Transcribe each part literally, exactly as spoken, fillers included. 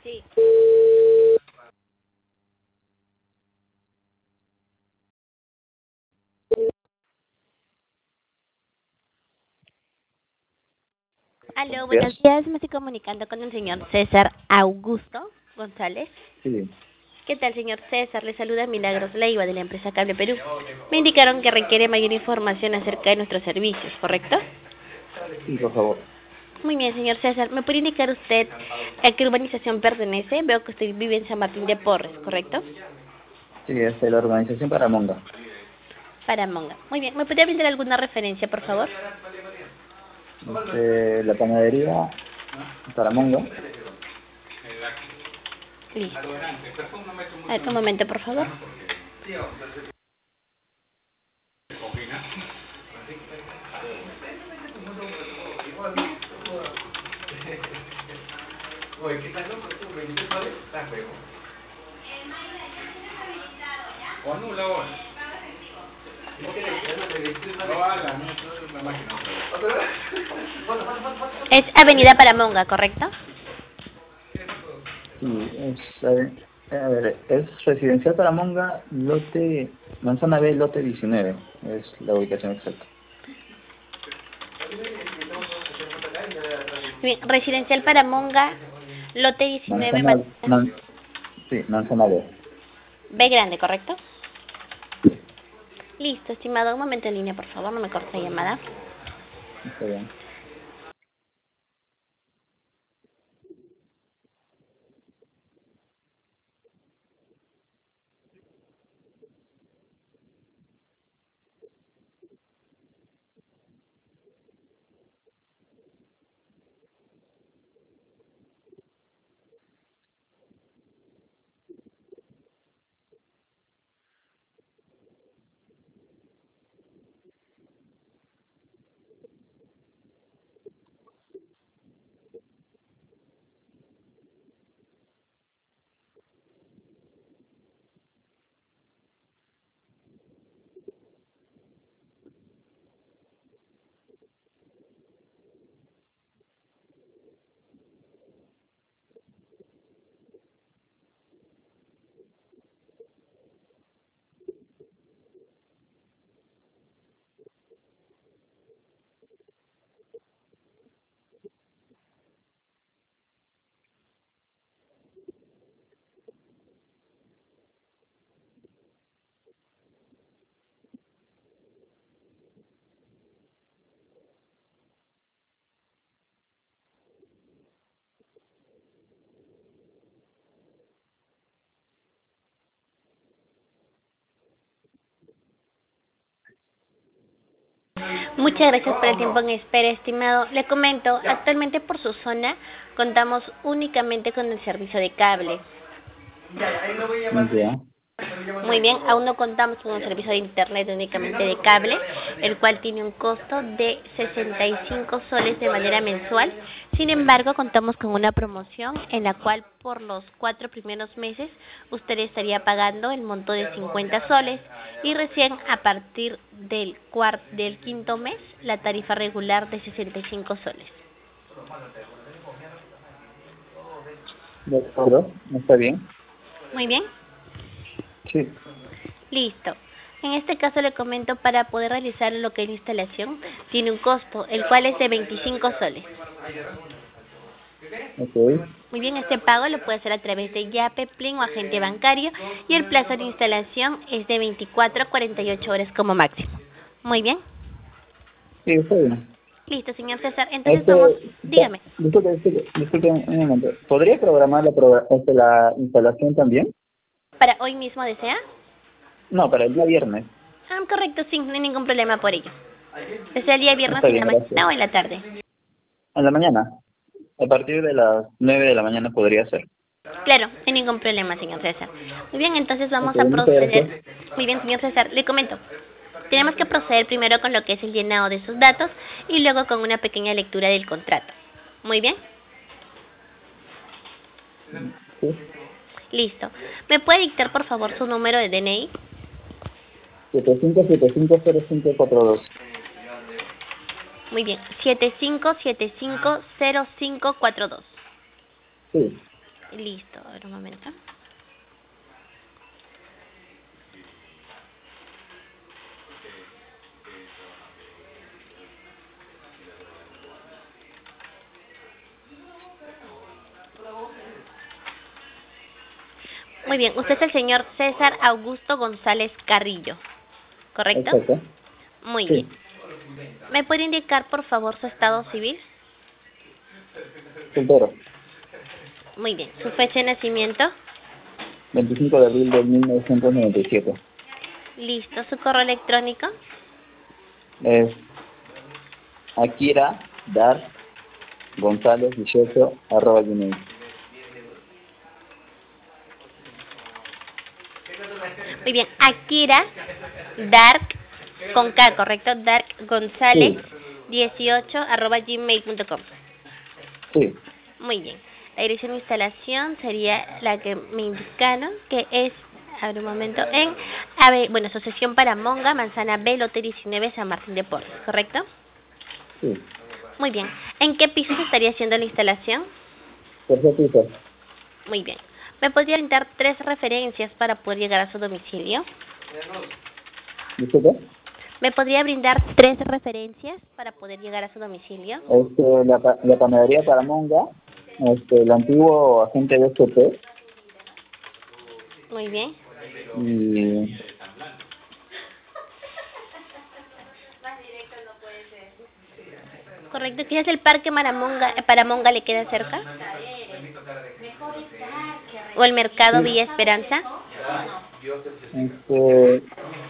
Sí. Aló, buenos Yes. días. Me estoy comunicando con el señor César Augusto González. Sí, ¿Qué tal, señor César? Le saluda Milagros Leiva de la empresa Cable Perú. Me indicaron que requiere mayor información acerca de nuestros servicios, ¿correcto? sí, por favor. Muy bien, señor César. ¿Me puede indicar usted a qué urbanización pertenece? Veo que usted vive en San Martín de Porres, ¿correcto? Sí, es de la organización Paramonga. Paramonga. Muy bien. ¿Me podría brindar alguna referencia, por favor? Este, la panadería Paramonga. Listo. A ver, un momento, por favor. Es Avenida Paramonga, ¿correcto? Sí, es, eh, a ver, es residencial Paramonga, lote, Manzana B, lote diecinueve. Es la ubicación exacta. Bien, residencial Paramonga, lote diecinueve, Manzana, manzana man, sí, Manzana B. B grande, ¿correcto? Listo, estimado. Un momento en línea, por favor, no me corte la llamada. Está bien. Muchas gracias por el tiempo en espera, estimado. Le comento, actualmente por su zona contamos únicamente con el servicio de cable. Ya. Muy bien, aún no contamos con un servicio de internet únicamente de cable, el cual tiene un costo de sesenta y cinco soles de manera mensual. Sin embargo, contamos con una promoción en la cual por los cuatro primeros meses usted estaría pagando el monto de cincuenta soles y recién a partir del cuart del quinto mes la tarifa regular de sesenta y cinco soles. ¿De acuerdo? ¿Está bien? Muy bien. Sí. Listo. En este caso le comento, para poder realizar lo que es la instalación, tiene un costo, el cual es de veinticinco soles. Ok. Muy bien, este pago lo puede hacer a través de Yape, Plin o agente bancario y el plazo de instalación es de veinticuatro a cuarenta y ocho horas como máximo. Muy bien. Sí, está bien. Listo, señor César. Entonces Este, vamos, ya, dígame, disculpe, disculpe, disculpe un momento. ¿Podría programar la, progra- este, la instalación también? ¿para hoy mismo desea? No, para el día viernes. Ah, correcto, sí, no hay ningún problema por ello. ¿Desea el día viernes Está en la bien, gracias. mañana o en la tarde? En la mañana. A partir de las nueve de la mañana podría ser. Claro, no hay ningún problema, señor César. Muy bien, entonces Ok, vamos a muchas gracias. proceder. Muy bien, señor César, le comento. Tenemos que proceder primero con lo que es el llenado de sus datos y luego con una pequeña lectura del contrato. Muy bien, Sí. listo. ¿Me puede dictar por favor su número de D N I? siete cinco siete cinco cero cinco cuatro dos. Muy bien, siete cinco siete cinco cero cinco cuatro dos. Sí. Listo, a ver un momento. Muy bien, usted es el señor César Augusto González Carrillo, ¿correcto? Exacto. Muy Sí. bien. ¿Me puede indicar, por favor, su estado civil? Soltero. Muy bien. ¿Su fecha de nacimiento? veinticinco de abril de mil novecientos noventa y siete. Listo. ¿Su correo electrónico? Es Akira Dar González dieciocho arroba gmail. Muy bien. Akira Dark con K, ¿correcto? Dark González dieciocho arroba gmail punto com. Sí. Muy bien. La dirección de instalación sería la que me indicaron, que es, a ver un momento, en, ave, bueno, Asociación Paramonga, Manzana B, lote diecinueve, San Martín de Porres, ¿correcto? Sí. Muy bien. ¿En qué piso se estaría haciendo la instalación? Tercer piso. Muy bien. ¿Me podría brindar tres referencias para poder llegar a su domicilio? ¿Disculpe? ¿Me podría brindar tres referencias para poder llegar a su domicilio? Este, la, pa- la panadería Paramonga, este, el antiguo agente de S P Muy bien. y Correcto. ¿Quizás el Parque Maramonga, eh, Paramonga le queda cerca? ¿O el Mercado sí, Villa Esperanza? este,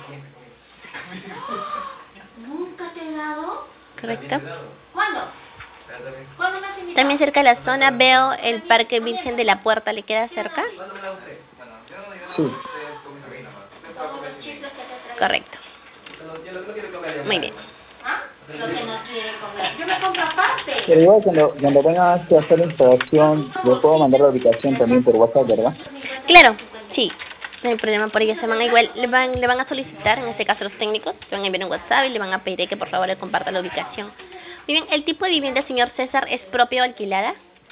¿Nunca te he dado? Correcto. ¿Cuándo? ¿Cuándo me has invitado? También cerca de la zona veo el Parque Virgen de la Puerta, ¿le queda cerca? sí. Todos los chicos que te traigo. Correcto. Muy bien. ¿Ah? Lo que no quiere comer. Yo me compro aparte. Pero igual cuando, cuando tengas que hacer la instalación, le puedo mandar la ubicación también por WhatsApp, ¿verdad? Claro, sí. No hay problema por ello. Se van a igual, le van, le van a solicitar, en este caso los técnicos, le van a enviar un WhatsApp y le van a pedir que por favor le comparta la ubicación. Muy bien, ¿el tipo de vivienda, señor César, es propia o alquilada?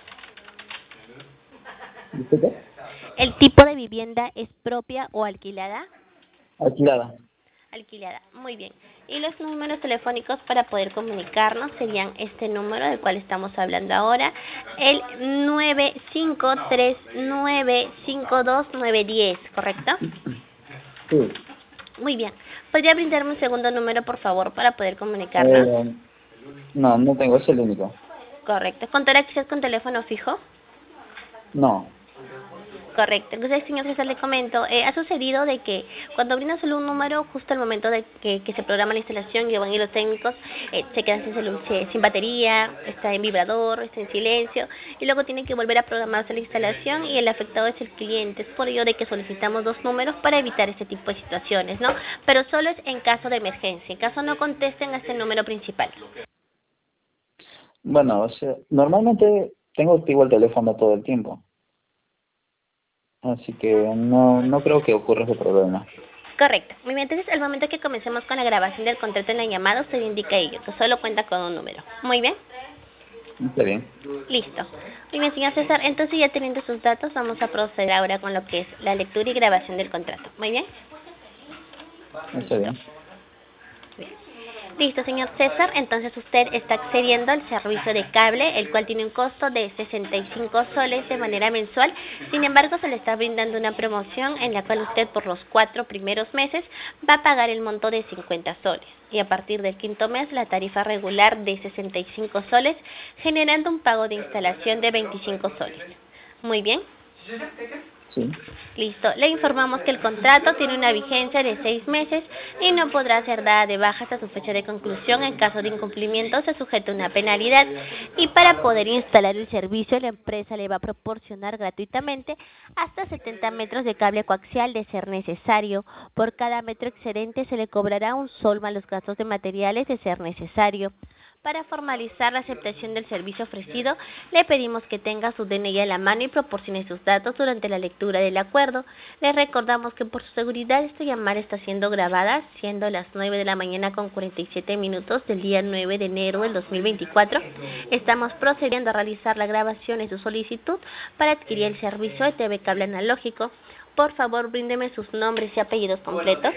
¿Disculpe? ¿El tipo de vivienda es propia o alquilada? Alquilada. Alquilada, muy bien. Y los números telefónicos para poder comunicarnos serían este número del cual estamos hablando ahora, el nueve cinco tres nueve cinco dos nueve uno cero, ¿correcto? Sí. Muy bien. ¿Podría brindarme un segundo número, por favor, para poder comunicarnos? Eh, no, no tengo, es el único. Correcto. ¿Contará quizás con teléfono fijo? No. Correcto. Entonces, señor César, le comento, eh, ha sucedido de que cuando brindan solo un número, justo al momento de que, que se programa la instalación, que van a ir los técnicos, eh, se quedan sin, celu se- sin batería, está en vibrador, está en silencio, y luego tienen que volver a programarse la instalación y el afectado es el cliente. Es por ello de que solicitamos dos números para evitar este tipo de situaciones, ¿no? Pero solo es en caso de emergencia. En caso no contesten a este número principal. Bueno, o sea, normalmente tengo activo el teléfono todo el tiempo. Así que no, no creo que ocurra ese problema. Correcto. Muy bien, entonces al momento que comencemos con la grabación del contrato en la llamada, usted indica ello, que solo cuenta con un número. Muy bien. Está bien. Listo. Muy bien, señor César. Entonces, ya teniendo sus datos, vamos a proceder ahora con lo que es la lectura y grabación del contrato. Muy bien. Está bien. Listo, señor César. Entonces, usted está accediendo al servicio de cable, el cual tiene un costo de sesenta y cinco soles de manera mensual. Sin embargo, se le está brindando una promoción en la cual usted por los cuatro primeros meses va a pagar el monto de cincuenta soles. Y a partir del quinto mes, la tarifa regular de sesenta y cinco soles, generando un pago de instalación de veinticinco soles. Muy bien. Sí. Listo. Le informamos que el contrato tiene una vigencia de seis meses y no podrá ser dada de baja hasta su fecha de conclusión. En caso de incumplimiento se sujeta a una penalidad. Y para poder instalar el servicio, la empresa le va a proporcionar gratuitamente hasta setenta metros de cable coaxial de ser necesario. Por cada metro excedente se le cobrará un sol más los gastos de materiales de ser necesario. Para formalizar la aceptación del servicio ofrecido, le pedimos que tenga su D N I a la mano y proporcione sus datos durante la lectura del acuerdo. Les recordamos que por su seguridad esta llamada está siendo grabada, siendo las nueve de la mañana con cuarenta y siete minutos del día nueve de enero del dos mil veinticuatro. Estamos procediendo a realizar la grabación de su solicitud para adquirir el servicio de T V Cable Analógico. Por favor, bríndeme sus nombres y apellidos completos.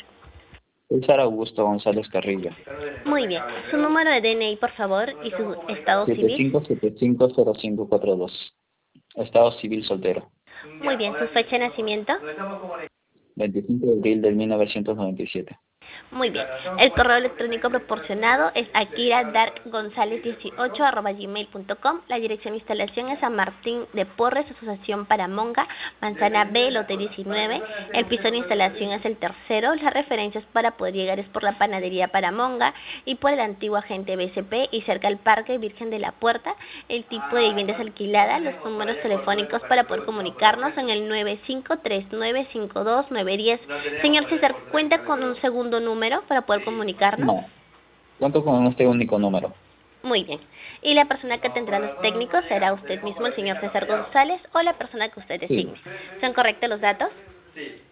César Augusto González Carrillo. Muy bien. Su número de D N I, por favor, y su estado siete civil. cinco siete cinco cero cinco cuatro dos. Estado civil soltero. Muy bien. Su fecha de nacimiento. veinticinco de abril del mil novecientos noventa y siete. Muy bien. El correo electrónico proporcionado es akira dark gonzález dieciocho arroba gmail punto com. La dirección de instalación es San Martín de Porres, Asociación Paramonga, Manzana B, lote diecinueve. El piso de instalación es el tercero. Las referencias para poder llegar es por la panadería Paramonga y por el antiguo agente B C P y cerca al Parque Virgen de la Puerta. El tipo de vivienda es alquilada. Los números telefónicos para poder comunicarnos en el nueve cinco tres nueve cinco dos nueve uno cero. Señor César, ¿cuenta con un segundo número para poder comunicarnos? No, cuento con este único número. Muy bien. ¿Y la persona que tendrá los técnicos será usted mismo, el señor César González, o la persona que usted designe? Sí. ¿Son correctos los datos? Sí.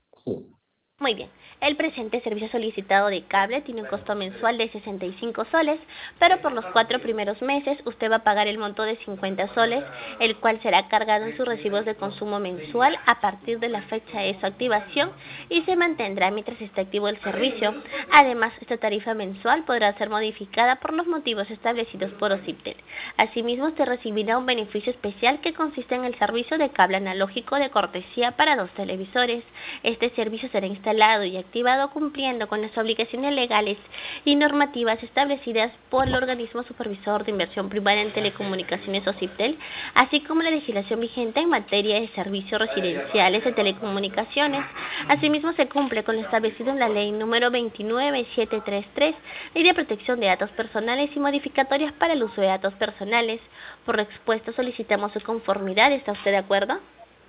Muy bien. El presente servicio solicitado de cable tiene un costo mensual de sesenta y cinco soles, pero por los cuatro primeros meses usted va a pagar el monto de cincuenta soles, el cual será cargado en sus recibos de consumo mensual a partir de la fecha de su activación y se mantendrá mientras esté activo el servicio. Además, esta tarifa mensual podrá ser modificada por los motivos establecidos por OCIPTEL. Asimismo, usted recibirá un beneficio especial que consiste en el servicio de cable analógico de cortesía para dos televisores. Este servicio será instalado y activado cumpliendo con las obligaciones legales y normativas establecidas por el organismo supervisor de inversión privada en telecomunicaciones OCIPTEL, así como la legislación vigente en materia de servicios residenciales de telecomunicaciones. Asimismo, se cumple con lo establecido en la ley número veintinueve mil setecientos treinta y tres, Ley de Protección de Datos Personales y modificatorias para el uso de datos personales. Por lo expuesto, solicitamos su conformidad. ¿Está usted de acuerdo?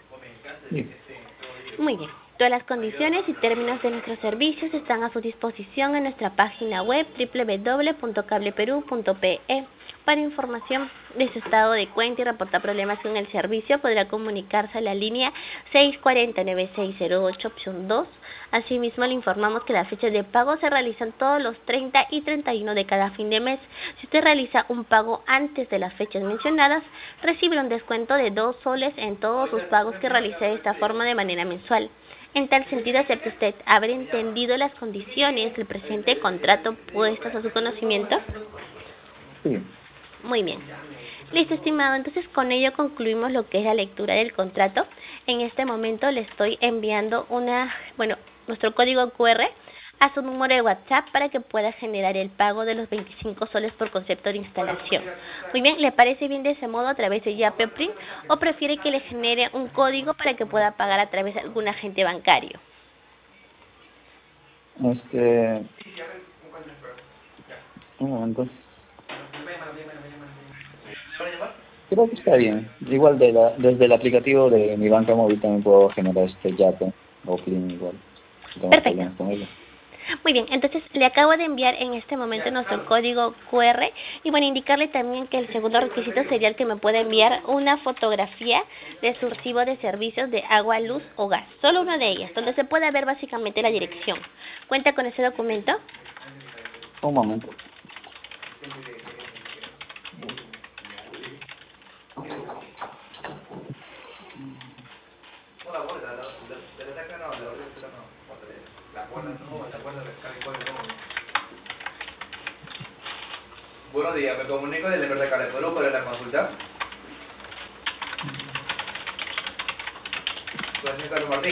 Sí. Muy bien. Todas las condiciones y términos de nuestros servicios están a su disposición en nuestra página web doble u doble u doble u punto cableperú punto pe e. Para información de su estado de cuenta y reportar problemas con el servicio, podrá comunicarse a la línea seis cuatro cero nueve seis cero ocho, opción dos. Asimismo, le informamos que las fechas de pago se realizan todos los treinta y treinta y uno de cada fin de mes. Si usted realiza un pago antes de las fechas mencionadas, recibe un descuento de dos soles en todos sus pagos que realice de esta forma de manera mensual. En tal sentido, ¿acepta usted haber entendido las condiciones del presente contrato puestas a su conocimiento? Sí. Muy bien. Listo, estimado. Entonces, con ello concluimos lo que es la lectura del contrato. En este momento le estoy enviando una, bueno, nuestro código cu erre a su número de WhatsApp para que pueda generar el pago de los veinticinco soles por concepto de instalación. Muy bien, ¿le parece bien de ese modo a través de YapePrint o prefiere que le genere un código para que pueda pagar a través de algún agente bancario? Este... Un momento. Creo que está bien. Igual de la, desde el aplicativo de mi banca móvil también puedo generar este Yape o Plin igual. No tengo Perfecto. problemas con ello. Muy bien, entonces le acabo de enviar en este momento nuestro código cu erre y bueno, indicarle también que el segundo requisito sería el que me pueda enviar una fotografía de su recibo de servicios de agua, luz o gas, solo una de ellas, donde se pueda ver básicamente la dirección. ¿Cuenta con ese documento? Un momento. Buenos días, me comunico desde el de Caleperú para la consulta. Soy el señor Carlos Martín.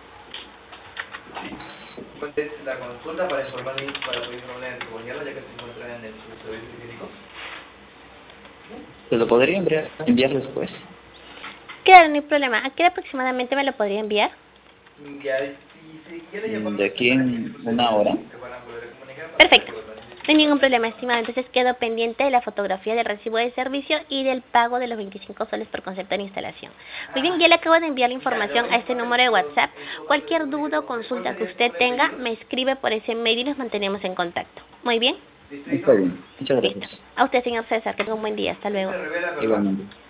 Sí. La consulta para informar para pedir una de su gobierno, ya que se encuentra en el servicio clínico. ¿Se lo podría enviar, enviar después? Claro, no hay problema. ¿A qué hora aproximadamente me lo podría enviar? Ya, si se quiere llamar... De aquí en una hora. Perfecto. No hay ningún problema, estimado. Entonces quedo pendiente de la fotografía del recibo de servicio y del pago de los veinticinco soles por concepto de instalación. Muy bien, ya le acabo de enviar la información a este número de WhatsApp. Cualquier duda o consulta que usted tenga, me escribe por ese mail y nos mantenemos en contacto. Muy bien. ¿Distrito? Está bien. Muchas Listo. gracias. A usted, señor César, que tenga un buen día. Hasta luego. Se revela, perdón. Igualmente.